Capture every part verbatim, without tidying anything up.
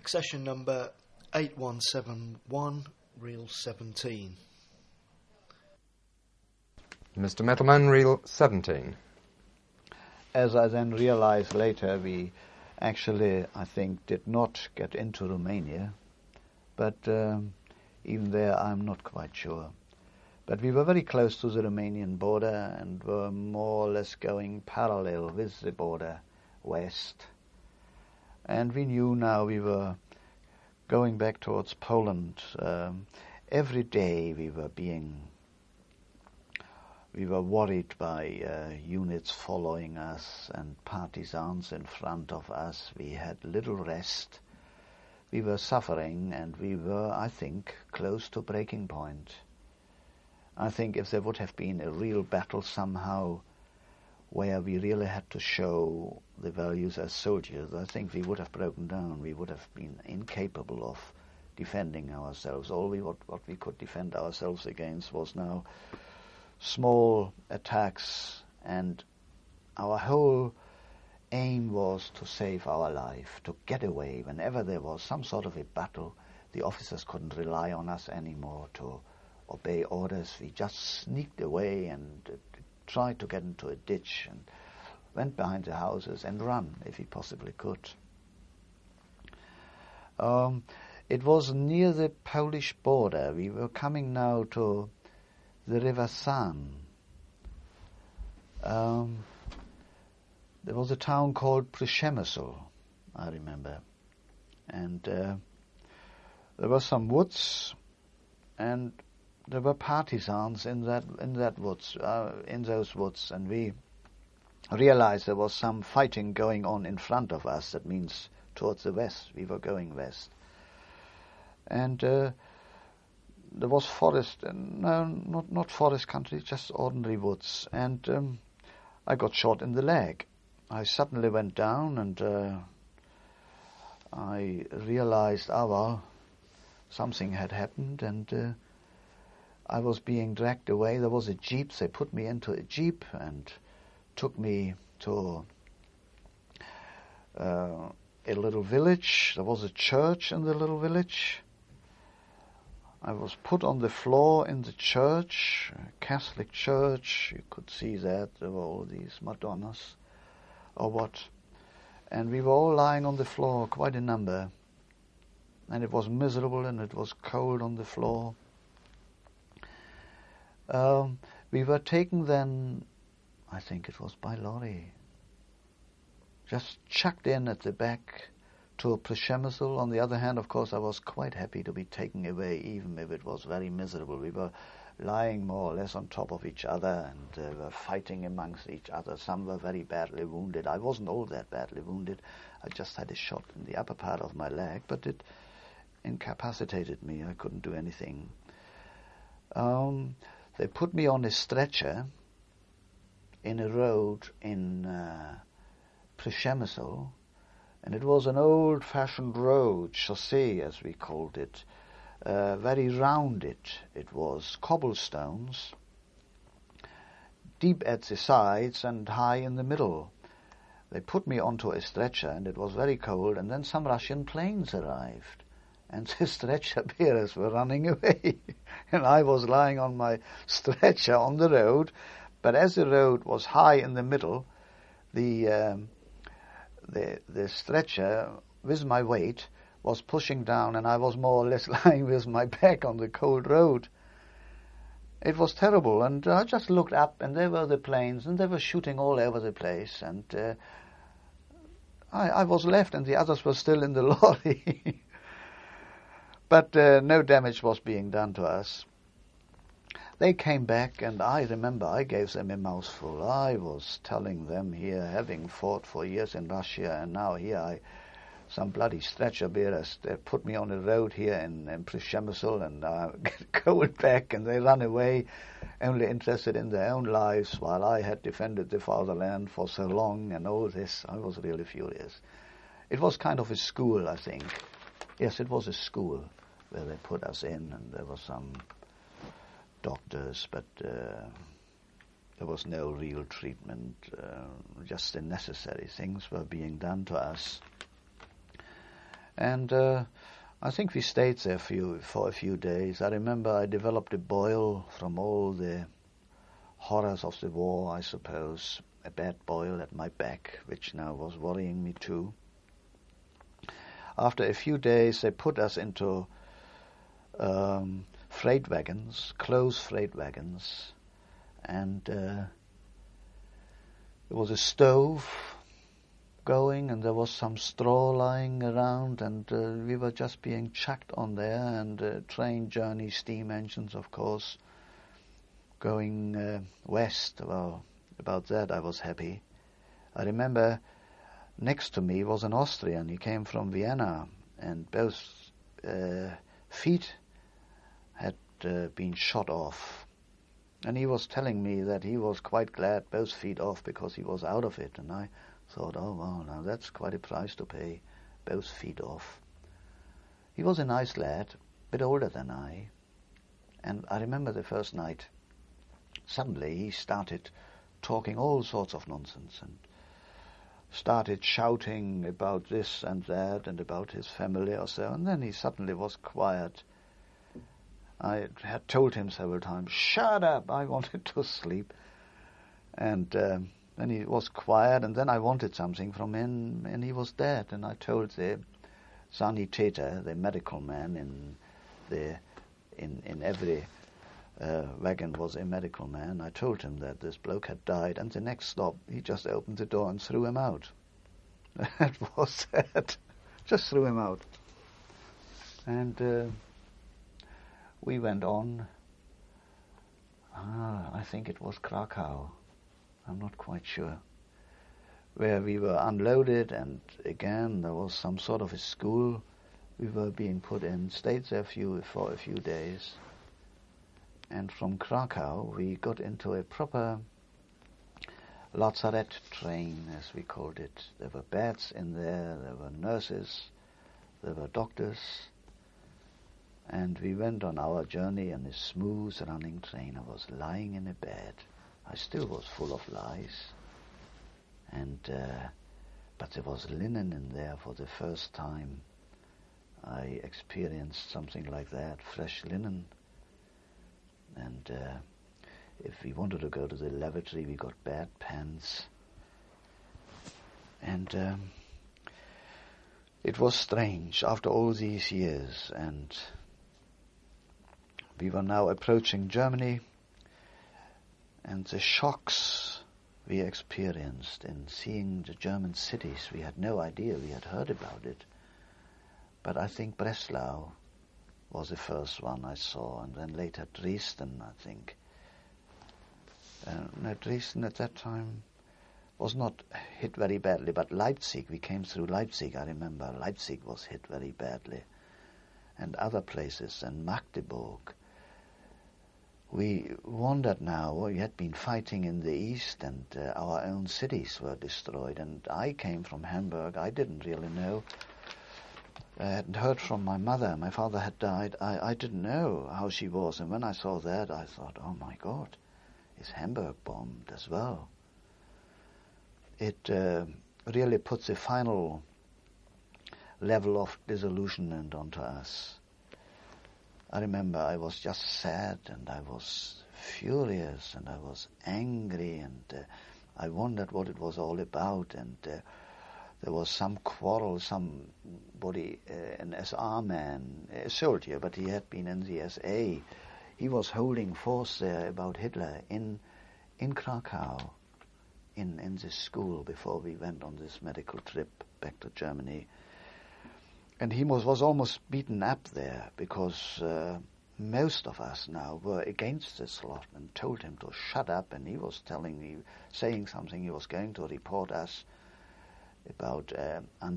Accession number eight one seven one, reel seventeen. Mister Metalman, reel seventeen. As I then realized later, we actually, I think, did not get into Romania, but um, even there I'm not quite sure. But we were very close to the Romanian border and were more or less going parallel with the border west. And we knew now we were going back towards Poland. Um, every day we were being, we were worried by uh, units following us and partisans in front of us. We had little rest. We were suffering, and we were, I think, close to breaking point. I think if there would have been a real battle somehow where we really had to show the values as soldiers, I think we would have broken down. We would have been incapable of defending ourselves. All we what, what we could defend ourselves against was now small attacks, and our whole aim was to save our life, to get away. Whenever there was some sort of a battle, the officers couldn't rely on us anymore to obey orders. We just sneaked away and uh, tried to get into a ditch and went behind the houses and run if we possibly could. Um, it was near the Polish border. We were coming now to the River San. Um, there was a town called Przemysl, I remember, and uh, there were some woods, and there were partisans in that in that woods, uh, in those woods, and we realized there was some fighting going on in front of us. That means towards the west. We were going west, and uh, there was forest, and no, not not forest country, just ordinary woods. And um, I got shot in the leg. I suddenly went down, and uh, I realized, ah well, something had happened, and Uh, I was being dragged away. There was a jeep. They put me into a jeep and took me to uh, a little village. There was a church in the little village. I was put on the floor in the church, a Catholic church. You could see that. There were all these Madonnas or what. And we were all lying on the floor, quite a number. And it was miserable, and it was cold on the floor. Um, we were taken then, I think it was by lorry, just chucked in at the back to Przemysl. On the other hand, of course, I was quite happy to be taken away, even if it was very miserable. We were lying more or less on top of each other, and uh, were fighting amongst each other. Some were very badly wounded. I wasn't all that badly wounded. I just had a shot in the upper part of my leg, but it incapacitated me. I couldn't do anything. Um... They put me on a stretcher in a road in uh, Przemysl, and it was an old-fashioned road, chaussee as we called it, uh, very rounded. It was cobblestones, deep at the sides and high in the middle. They put me onto a stretcher, and it was very cold, and then some Russian planes arrived. And the stretcher bearers were running away. And I was lying on my stretcher on the road. But as the road was high in the middle, the um, the the stretcher, with my weight, was pushing down, and I was more or less lying with my back on the cold road. It was terrible, and I just looked up, and there were the planes, and they were shooting all over the place. And uh, I, I was left, and the others were still in the lorry. But uh, no damage was being done to us. They came back, and I remember I gave them a mouthful. I was telling them here, having fought for years in Russia, and now here I, some bloody stretcher bearers, they put me on a road here in, in Przemysl, and I get cold back, and they run away, only interested in their own lives, while I had defended the fatherland for so long, and all this. I was really furious. It was kind of a school, I think. Yes, it was a school where they put us in, and there were some doctors, but uh, there was no real treatment. Uh, just the necessary things were being done to us. And uh, I think we stayed there few, for a few days. I remember I developed a boil from all the horrors of the war, I suppose. A bad boil at my back, which now was worrying me too. After a few days, they put us into um, freight wagons, close freight wagons, and uh, there was a stove going, and there was some straw lying around, and uh, we were just being chucked on there, and uh, train journey, steam engines, of course, going uh, west. Well, about that I was happy. I remember next to me was an Austrian. He came from Vienna, and both uh, feet had uh, been shot off. And he was telling me that he was quite glad, both feet off, because he was out of it. And I thought, oh, wow, now that's quite a price to pay, both feet off. He was a nice lad, a bit older than I. And I remember the first night, suddenly he started talking all sorts of nonsense and started shouting about this and that and about his family or so, and then he suddenly was quiet. I had told him several times, shut up, I wanted to sleep. And um, then he was quiet, and then I wanted something from him, and he was dead. And I told the sanitäter, the medical man in the in, in every Uh, wagon was a medical man. I told him that this bloke had died, and the next stop he just opened the door and threw him out. That was it. Just threw him out. And uh, we went on. Ah, I think it was Krakow. I'm not quite sure. Where we were unloaded, and again there was some sort of a school we were being put in. Stayed there few, for a few days. And from Krakow we got into a proper lazaret train, as we called it. There were beds in there, there were nurses, there were doctors, and we went on our journey in a smooth running train. I was lying in a bed. I still was full of lice, and uh, but there was linen in there for the first time. I experienced something like that, fresh linen. And uh, if we wanted to go to the lavatory, we got bad pants. And um, it was strange after all these years. And we were now approaching Germany. And the shocks we experienced in seeing the German cities, we had no idea, we had heard about it. But I think Breslau was the first one I saw, and then later Dresden, I think. Uh, no, Dresden at that time was not hit very badly, but Leipzig, we came through Leipzig, I remember. Leipzig was hit very badly. And other places, and Magdeburg. We wondered now, we had been fighting in the east, and uh, our own cities were destroyed. And I came from Hamburg, I didn't really know. I hadn't heard from my mother. My father had died. I, I didn't know how she was. And when I saw that, I thought, oh my God, is Hamburg bombed as well? It uh, really puts a final level of disillusionment onto us. I remember I was just sad, and I was furious, and I was angry, and uh, I wondered what it was all about, and uh, there was some quarrel, somebody, uh, an S R man, a soldier, but he had been in the S A. He was holding forth there about Hitler in in Krakow, in, in this school, before we went on this medical trip back to Germany. And he was, was almost beaten up there, because uh, most of us now were against this lot and told him to shut up, and he was telling me, saying something, he was going to report us about uh,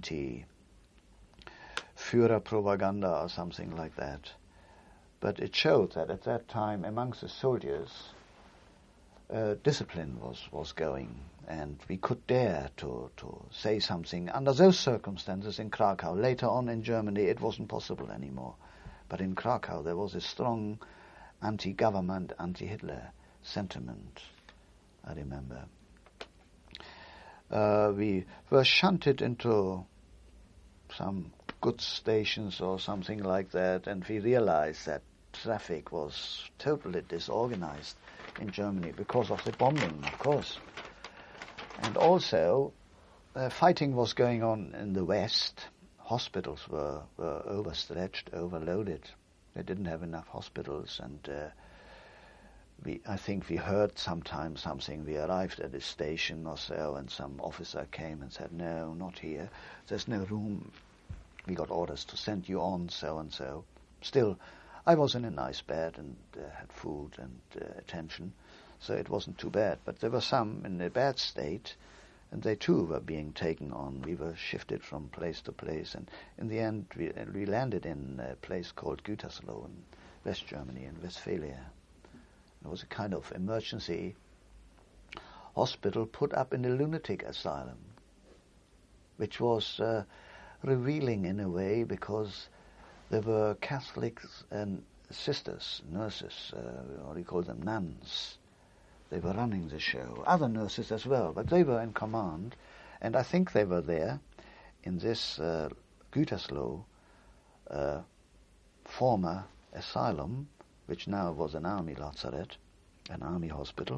anti-Führer propaganda or something like that. But it showed that at that time amongst the soldiers uh, discipline was, was going, and we could dare to, to say something under those circumstances in Krakow. Later on in Germany it wasn't possible anymore. But in Krakow there was a strong anti-government, anti-Hitler sentiment, I remember. Uh, we were shunted into some goods stations or something like that, and we realized that traffic was totally disorganized in Germany because of the bombing, of course. And also, uh, fighting was going on in the West. Hospitals were, were overstretched, overloaded. They didn't have enough hospitals, and uh, we, I think we heard sometime something. We arrived at a station or so, and some officer came and said, "No, not here. There's no room. We got orders to send you on, so and so." Still, I was in a nice bed and uh, had food and uh, attention, so it wasn't too bad. But there were some in a bad state, and they too were being taken on. We were shifted from place to place, and in the end we, we landed in a place called Gütersloh in West Germany, in Westphalia. It was a kind of emergency hospital put up in a lunatic asylum, which was uh, revealing in a way, because there were Catholics and sisters, nurses, uh, or you call them nuns. They were running the show. Other nurses as well, but they were in command, and I think they were there in this uh, Gütersloh uh, former asylum, which now was an army lazaret, an army hospital.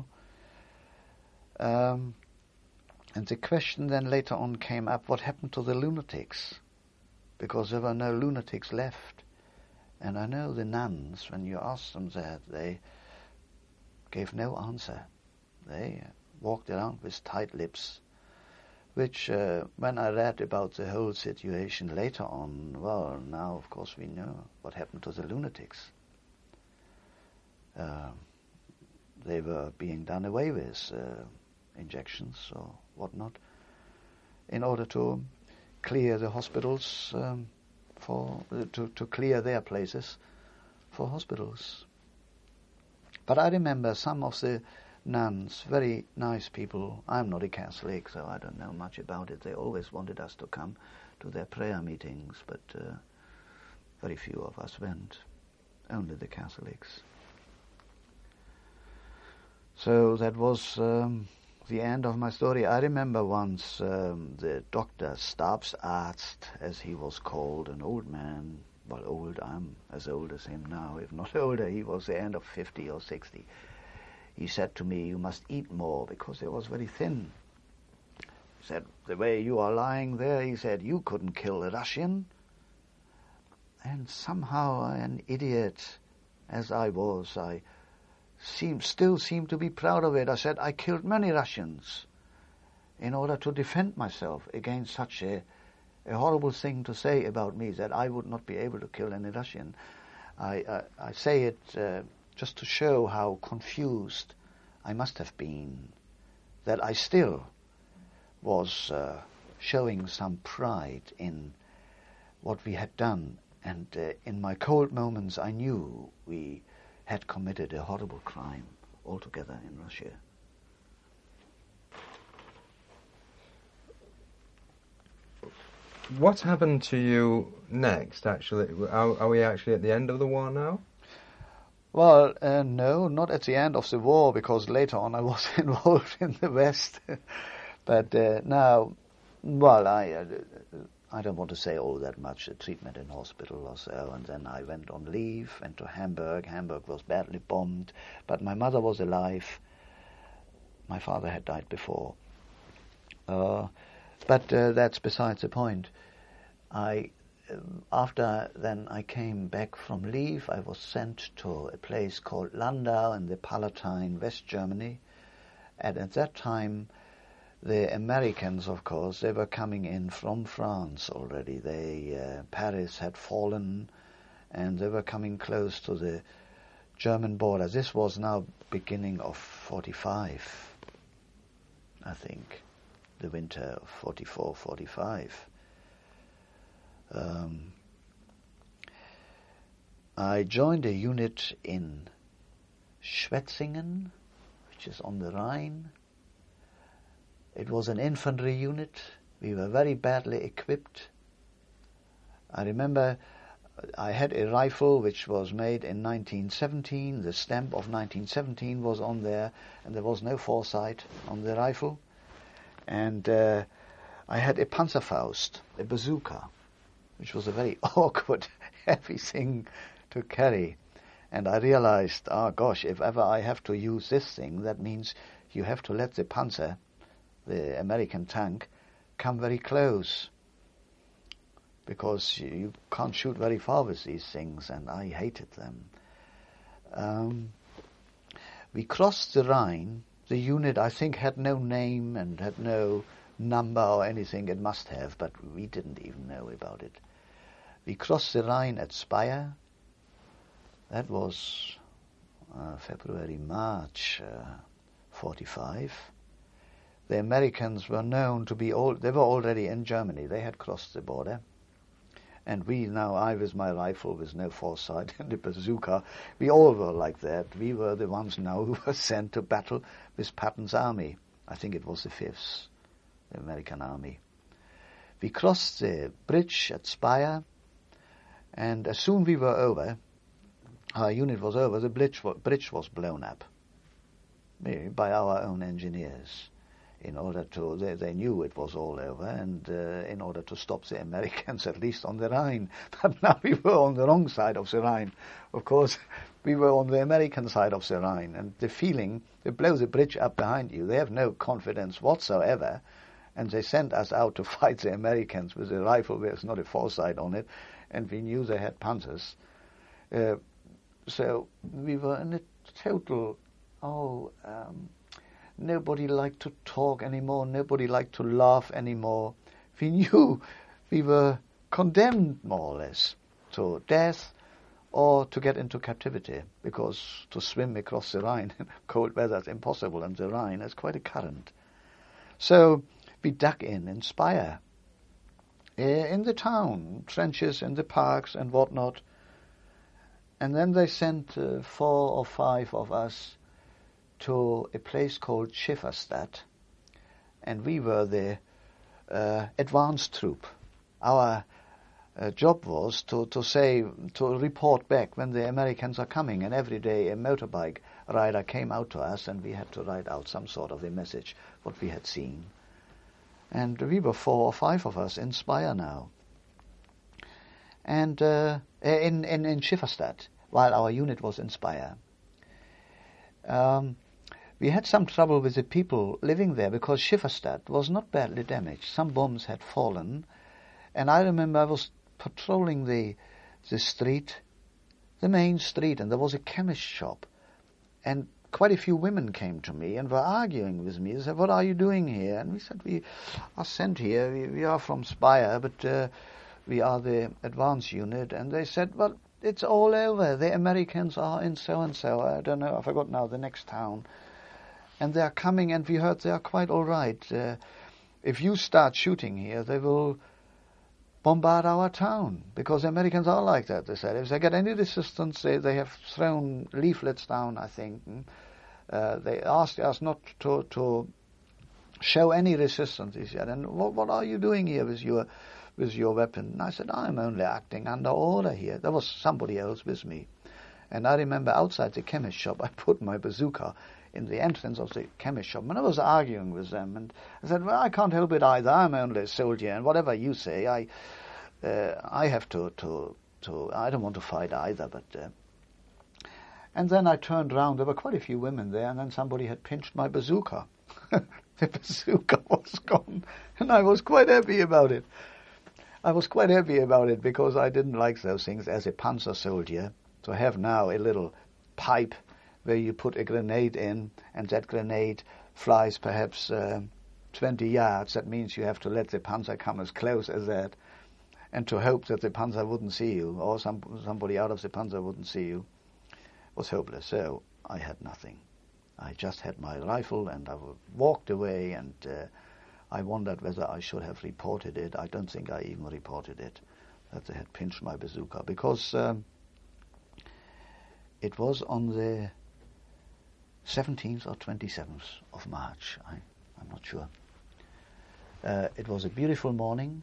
Um, and the question then later on came up, what happened to the lunatics? Because there were no lunatics left. And I know the nuns, when you asked them that, they gave no answer. They walked around with tight lips, which, uh, when I read about the whole situation later on, well, now of course we know what happened to the lunatics. Uh, they were being done away with, uh, injections or whatnot, in order to clear the hospitals um, for uh, to to clear their places for hospitals. But I remember some of the nuns, very nice people. I'm not a Catholic, so I don't know much about it. They always wanted us to come to their prayer meetings, but uh, very few of us went. Only the Catholics. So that was um, the end of my story. I remember once um, the doctor, Stabsarzt, as he was called, an old man, well, old, I'm as old as him now, if not older. He was the end of fifty or sixty. He said to me, "You must eat more," because he was very thin. He said, "The way you are lying there," he said, "you couldn't kill a Russian." And somehow, an idiot as I was, I seem, still seem to be proud of it. I said, "I killed many Russians in order to defend myself against such a, a horrible thing to say about me, that I would not be able to kill any Russian." I, I, I say it uh, just to show how confused I must have been, that I still was uh, showing some pride in what we had done. And uh, in my cold moments I knew we had committed a horrible crime altogether in Russia. What happened to you next, actually? Are, are we actually at the end of the war now? Well, uh, no, not at the end of the war, because later on I was involved in the West. But uh, now, well, I uh, I don't want to say all that much, the treatment in hospital or so, and then I went on leave, went to Hamburg. Hamburg was badly bombed, but my mother was alive. My father had died before. Uh, but uh, that's besides the point. I, um, after then I came back from leave, I was sent to a place called Landau in the Palatine, West Germany, and at that time the Americans, of course, they were coming in from France already. They uh, Paris had fallen, and they were coming close to the German border. This was now beginning of forty-five, I think, the winter of forty-four, forty-five. Um, I joined a unit in Schwetzingen, which is on the Rhine. It was an infantry unit. We were very badly equipped. I remember I had a rifle which was made in nineteen seventeen. The stamp of nineteen seventeen was on there, and there was no foresight on the rifle. And uh, I had a Panzerfaust, a bazooka. which was a very awkward, heavy thing to carry. And I realized, oh gosh, if ever I have to use this thing, that means you have to let the Panzer, the American tank, come very close. Because you, you can't shoot very far with these things, and I hated them. Um, we crossed the Rhine. The unit, I think, had no name and had no number or anything. It must have, but we didn't even know about it. We crossed the Rhine at Speyer. That was uh, February, March, uh, forty-five. The Americans were known to be all, they were already in Germany. They had crossed the border. And we now, I with my rifle, with no foresight, and the bazooka, we all were like that. We were the ones now who were sent to battle with Patton's army. I think it was the Fifth, the American army. We crossed the bridge at Speyer, and as soon we were over, our unit was over, the bridge, bridge was blown up by our own engineers. In order to, they, they knew it was all over, and uh, in order to stop the Americans, at least on the Rhine. But now we were on the wrong side of the Rhine. Of course, we were on the American side of the Rhine, and the feeling, they blow the bridge up behind you, they have no confidence whatsoever, and they sent us out to fight the Americans with a rifle. There's not a foresight on it, and we knew they had Panzers. Uh, so we were in a total, oh... Um, Nobody liked to talk anymore. Nobody liked to laugh anymore. We knew we were condemned, more or less, to death or to get into captivity, because to swim across the Rhine in cold weather is impossible, and the Rhine is quite a current. So we dug in in Speyer, in the town, trenches in the parks and whatnot. And then they sent uh, four or five of us to a place called Schifferstadt, and we were the uh, advance troop. Our uh, job was to, to say, to report back when the Americans are coming, and every day a motorbike rider came out to us, and we had to write out some sort of a message, what we had seen. And we were four or five of us in Speyer now. And uh, in, in, in Schifferstadt, while our unit was in Speyer. Um, We had some trouble with the people living there, because Schifferstadt was not badly damaged. Some bombs had fallen, and I remember I was patrolling the the street, the main street, and there was a chemist shop, and quite a few women came to me and were arguing with me. They said, "What are you doing here?" And we said, "We are sent here. We, we are from Speyer, but uh, we are the advance unit." And they said, "Well, it's all over. The Americans are in so-and-so. I don't know, I forgot now, the next town. And they are coming, and we heard they are quite all right. Uh, if you start shooting here, they will bombard our town, because the Americans are like that," they said. "If they get any resistance, they, they have thrown leaflets down, I think. Uh, they asked us not to, to show any resistance," he said. "And what, what are you doing here with your, with your weapon?" And I said, "I'm only acting under order here." There was somebody else with me. And I remember outside the chemist shop, I put my bazooka in the entrance of the chemist shop, and I was arguing with them, and I said, "Well, I can't help it either. I'm only a soldier, and whatever you say, I, uh, I have to, to, to. I don't want to fight either." But, uh, and then I turned round. There were quite a few women there, and then somebody had pinched my bazooka. The bazooka was gone, and I was quite happy about it. I was quite happy about it because I didn't like those things as a panzer soldier to have now a little pipe where you put a grenade in, and that grenade flies perhaps uh, twenty yards. That means you have to let the panzer come as close as that, and to hope that the panzer wouldn't see you, or some somebody out of the panzer wouldn't see you, was hopeless. So I had nothing. I just had my rifle, and I walked away, and uh, I wondered whether I should have reported it. I don't think I even reported it, that they had pinched my bazooka, because um, it was on the seventeenth or twenty-seventh of March, I, I'm not sure. Uh, it was a beautiful morning.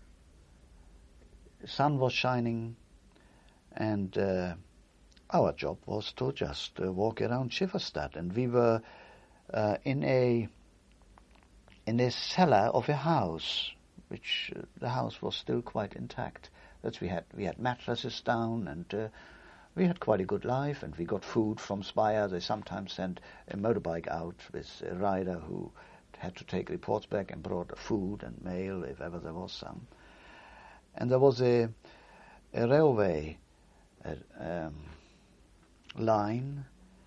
The sun was shining, and uh, our job was to just uh, walk around Schifferstadt, and we were uh, in a in a cellar of a house, which uh, the house was still quite intact. That's we had we had mattresses down, and uh, we had quite a good life, and we got food from Speyer. They sometimes sent a motorbike out with a rider who had to take reports back and brought food and mail if ever there was some. And there was a, a railway a, um, line,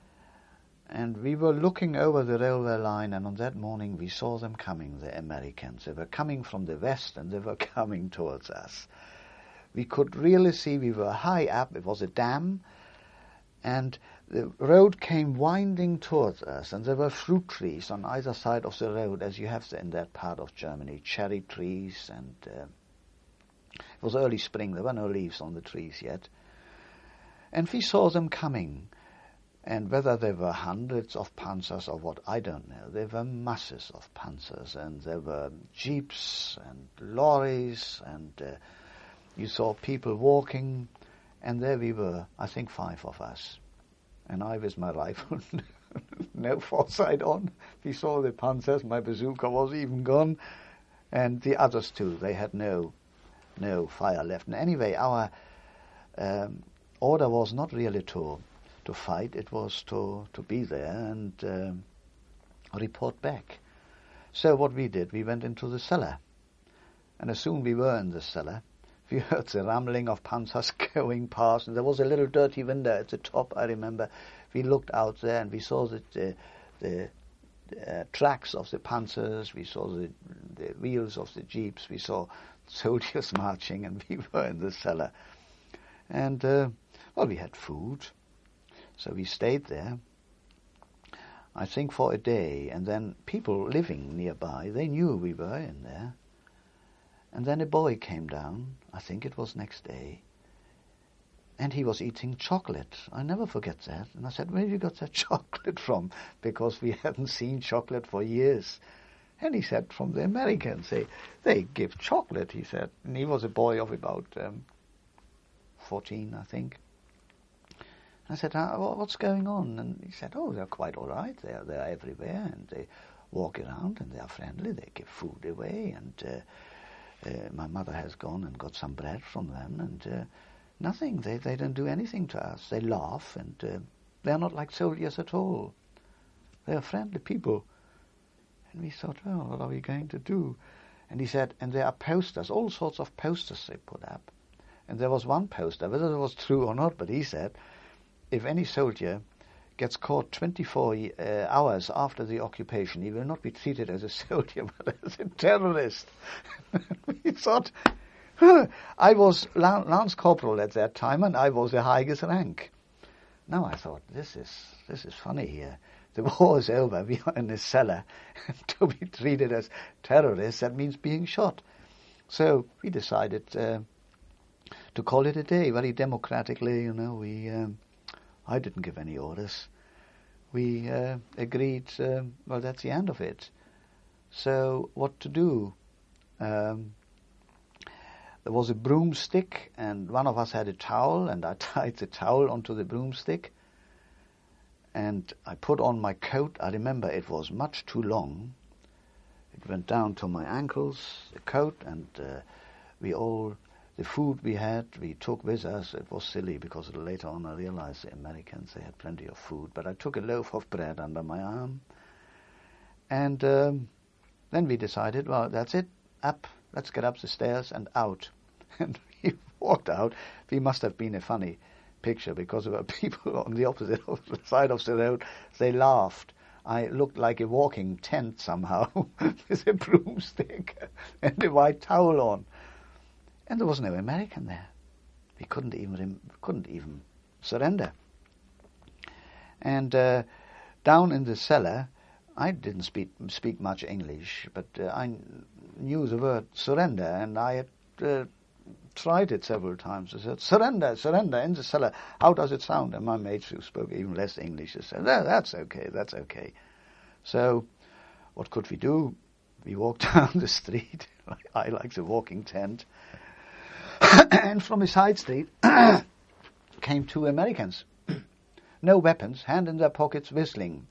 and we were looking over the railway line, and on that morning we saw them coming, the Americans. They were coming from the west, and they were coming towards us. We could really see we were high up. It was a dam, and the road came winding towards us, and there were fruit trees on either side of the road, as you have in that part of Germany, cherry trees, and uh, it was early spring. There were no leaves on the trees yet. And we saw them coming, and whether there were hundreds of panzers or what, I don't know. There were masses of panzers, and there were jeeps and lorries, and uh, you saw people walking, and there we were, I think five of us. And I with my rifle, no foresight on. We saw the panzers, my bazooka was even gone, and the others too. They had no no fire left. And anyway, our um, order was not really to to fight. It was to, to be there and um, report back. So what we did, we went into the cellar. And as soon we were in the cellar, we heard the rumbling of panzers going past, and there was a little dirty window at the top, I remember. We looked out there, and we saw the, the, the uh, tracks of the panzers, we saw the, the wheels of the jeeps, we saw soldiers marching, and we were in the cellar. And, uh, well, we had food, so we stayed there, I think for a day, and then people living nearby, they knew we were in there. And then a boy came down, I think it was next day, and he was eating chocolate. I never forget that. And I said, where have you got that chocolate from? Because we hadn't seen chocolate for years. And he said, from the Americans. They, they give chocolate, he said. And he was a boy of about um, fourteen, I think. And I said, what's going on? And he said, oh, they're quite all right. They're, they're everywhere, and they walk around, and they are friendly. They give food away, and... Uh, Uh, my mother has gone and got some bread from them, and uh, nothing. They they don't do anything to us. They laugh, and uh, they are not like soldiers at all. They are friendly people. And we thought, well, what are we going to do? And he said, and there are posters, all sorts of posters they put up. And there was one poster, whether it was true or not, but he said, if any soldier gets caught twenty-four uh, hours after the occupation, he will not be treated as a soldier, but as a terrorist. We thought, huh, I was Lance Corporal at that time, and I was the highest rank. Now I thought, this is this is funny here. The war is over, we are in a cellar, and to be treated as terrorists, that means being shot. So we decided uh, to call it a day, very democratically, you know, we... Um, I didn't give any orders. We uh, agreed, um, well, that's the end of it. So what to do? Um, there was a broomstick, and one of us had a towel, and I tied the towel onto the broomstick, and I put on my coat. I remember it was much too long. It went down to my ankles, the coat, and uh, we all... The food we had, we took with us. It was silly because later on I realized the Americans, they had plenty of food. But I took a loaf of bread under my arm. And um, then we decided, well, that's it. Up. Let's get up the stairs and out. And we walked out. We must have been a funny picture because there were people on the opposite side of the road. They laughed. I looked like a walking tent somehow with a broomstick and a white towel on. And there was no American there. We couldn't even couldn't even surrender. And uh, down in the cellar, I didn't speak speak much English, but uh, I knew the word surrender, and I had uh, tried it several times. I said, surrender, surrender, in the cellar. How does it sound? And my mates who spoke even less English said, no, that's okay, that's okay. So what could we do? We walked down the street. I like the walking tent. And from a side street came two Americans. No weapons, hand in their pockets, whistling.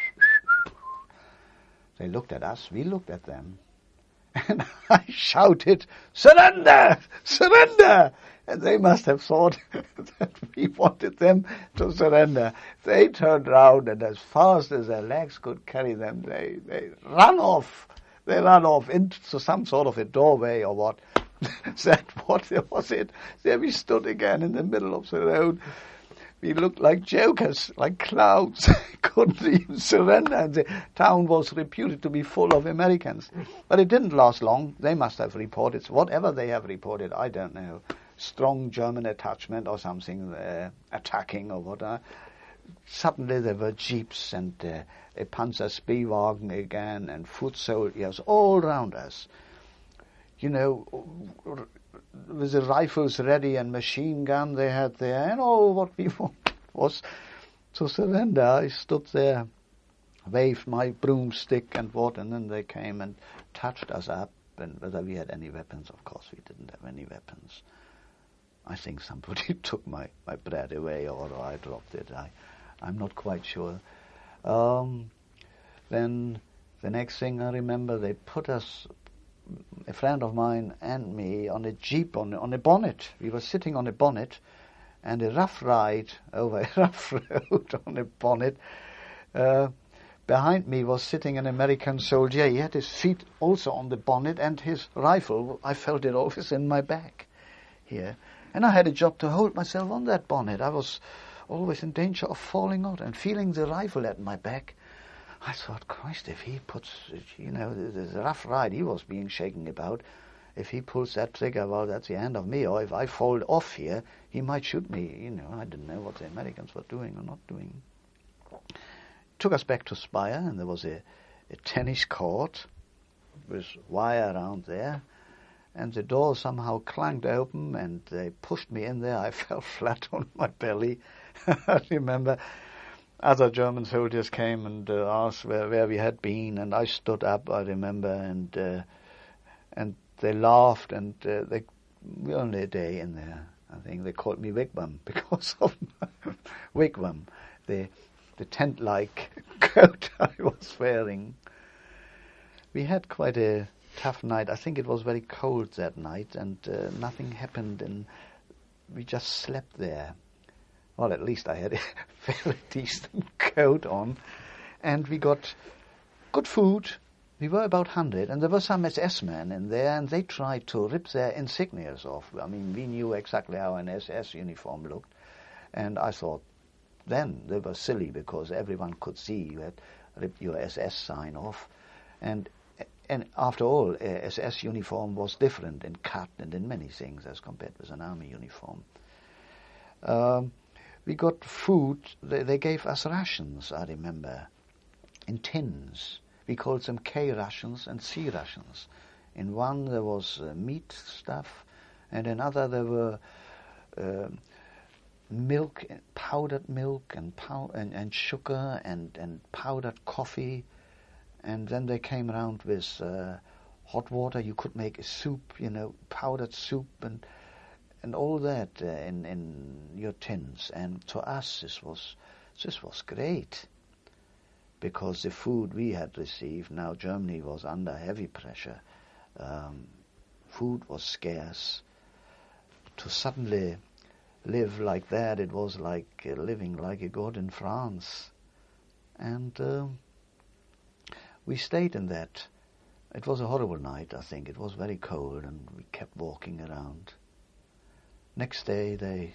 They looked at us, we looked at them. And I shouted, surrender! Surrender! And they must have thought that we wanted them to surrender. They turned round, and as fast as their legs could carry them, they, they ran off. They ran off into some sort of a doorway or what. That what was it? There we stood again in the middle of the road. We looked like jokers, like clowns. Couldn't even surrender. And the town was reputed to be full of Americans. But it didn't last long. They must have reported, whatever they have reported, I don't know. Strong German attachment or something, uh, attacking or whatever. Suddenly there were jeeps and uh, a Panzerspielwagen again and foot soldiers all round us. You know, with the rifles ready and machine gun they had there, and all what we wanted was to surrender. I stood there, waved my broomstick and what, and then they came and touched us up, and whether we had any weapons. Of course we didn't have any weapons. I think somebody took my, my bread away, or I dropped it. I, I'm not quite sure. Um, then the next thing I remember, they put us, a friend of mine and me, on a jeep, on, on a bonnet. We were sitting on a bonnet, and a rough ride over a rough road on a bonnet. Uh, behind me was sitting an American soldier. He had his feet also on the bonnet, and his rifle, I felt it always in my back here. And I had a job to hold myself on that bonnet. I was always in danger of falling out and feeling the rifle at my back. I thought, Christ, if he puts, you know, the, the rough ride, he was being shaken about. If he pulls that trigger, well, that's the end of me. Or if I fall off here, he might shoot me. You know, I didn't know what the Americans were doing or not doing. Took us back to Speyer, and there was a, a tennis court with wire around there. And the door somehow clanged open, and they pushed me in there. I fell flat on my belly. I remember other German soldiers came and uh, asked where, where we had been, and I stood up, I remember, and uh, and they laughed, and uh, they we were only a day in there. I think they called me Wigwam because of my Wigwam, the the tent-like coat I was wearing. We had quite a tough night. I think it was very cold that night, and uh, nothing happened, and we just slept there. Well, at least I had a very decent coat on, and we got good food. We were about one hundred, and there were some S S men in there, and they tried to rip their insignias off. I mean, we knew exactly how an S S uniform looked, and I thought then they were silly because everyone could see you had ripped your S S sign off, and And after all, a S S uniform was different in cut and in many things as compared with an army uniform. Um, we got food. They, they gave us rations, I remember, in tins. We called them K rations and C rations. In one there was uh, meat stuff, and in other there were uh, milk, powdered milk and, pow- and, and sugar and, and powdered coffee. And then they came around with uh, hot water. You could make a soup, you know, powdered soup and and all that uh, in in your tins. And to us, this was this was great, because the food we had received. Now Germany was under heavy pressure. Um, food was scarce. To suddenly live like that, it was like uh, living like a god in France. And Uh, We stayed in that. It was a horrible night, I think. It was very cold, and we kept walking around. Next day, they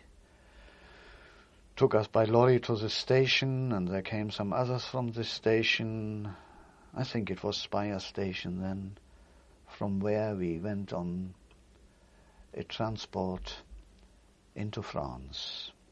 took us by lorry to the station, and there came some others from the station. I think it was Speyer station then, from where we went on a transport into France.